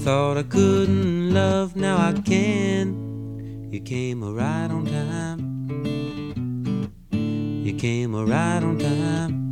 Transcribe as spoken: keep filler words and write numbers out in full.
thought I couldn't love, now I can. You came right on time. You came right on time.